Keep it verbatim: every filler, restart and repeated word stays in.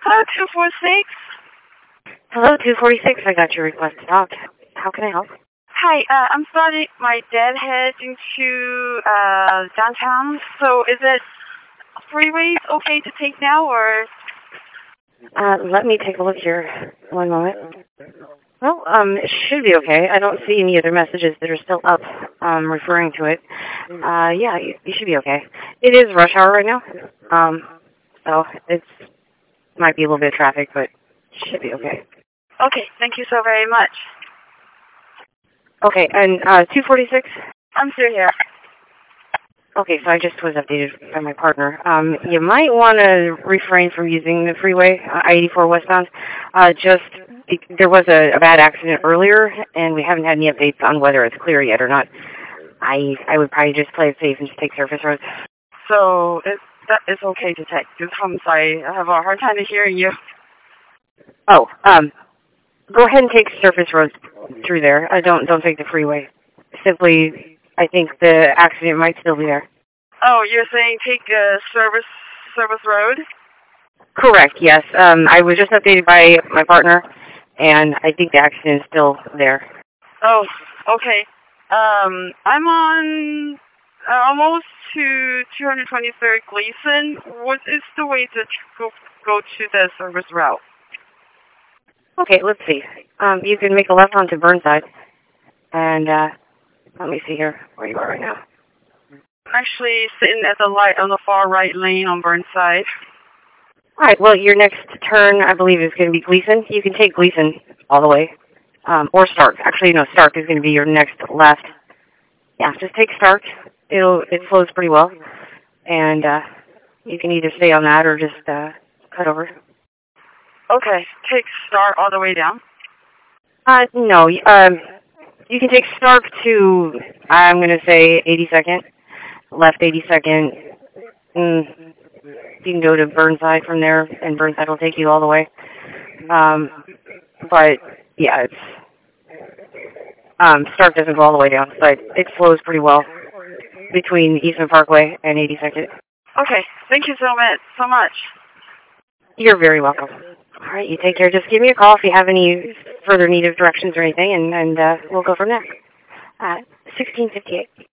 Hello, two four six. Hello, two forty-six. I got your request to talk. How can I help? Hi, uh, I'm starting my dad heading to uh, downtown. So is it freeways okay to take now, or? Uh, let me take a look here. One moment. Well, um, it should be okay. I don't see any other messages that are still up, um, referring to it. Uh, yeah, you, you should be okay. It is rush hour right now. Um, so it's might be a little bit of traffic, but it should be okay. Okay, thank you so very much. Okay, and uh, two forty-six. I'm still here. Okay, so I just was updated by my partner. Um, you might want to refrain from using the freeway, uh, I eighty-four westbound. Uh, just be- there was a, a bad accident earlier, and we haven't had any updates on whether it's clear yet or not. I I would probably just play it safe and just take surface roads. So it, that is okay to take. Because I'm sorry, I have a hard time hearing you. Oh, um, go ahead and take surface roads through there. Uh, don't don't take the freeway. Simply, I think the accident might still be there. Oh, you're saying take uh, service service road? Correct, yes. Um, I was just updated by my partner, and I think the accident is still there. Oh, okay. Um, I'm on uh, almost to two twenty-third Gleason. What is the way to go, go to the service route? Okay, let's see. Um, you can make a left onto Burnside, and uh, let me see here where you are right now. Actually, sitting at the light on the far right lane on Burnside. All right, well, your next turn, I believe, is going to be Gleason. You can take Gleason all the way, um, or Stark. Actually, no, Stark is going to be your next left. Yeah, just take Stark. It'll it flows pretty well, and uh, you can either stay on that or just uh, cut over. Okay, take Star all the way down. Uh, no, um, you can take Stark to, I'm going to say eighty-second, left eighty-second. Mm, you can go to Burnside from there, and Burnside will take you all the way. Um, but, yeah, it's, um, Stark doesn't go all the way down, but it flows pretty well between Eastman Parkway and eighty-second. Okay, thank you so much. So much. You're very welcome. All right, you take care. Just give me a call if you have any further need of directions or anything, and, and uh, we'll go from there. Uh, sixteen fifty-eight.